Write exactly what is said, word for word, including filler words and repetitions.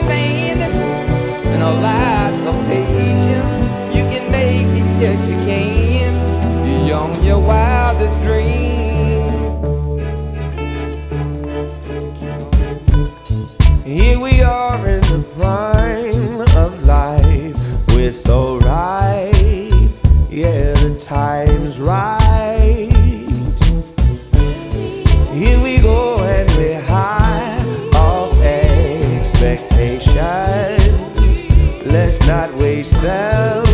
understanding and a lot of patience. You can make it, yes you can, beyond your wildest dreams. Here we are in the prime of life. We're so right, yeah, the time's right. Here we go and we're high off expectations. Let's not waste them.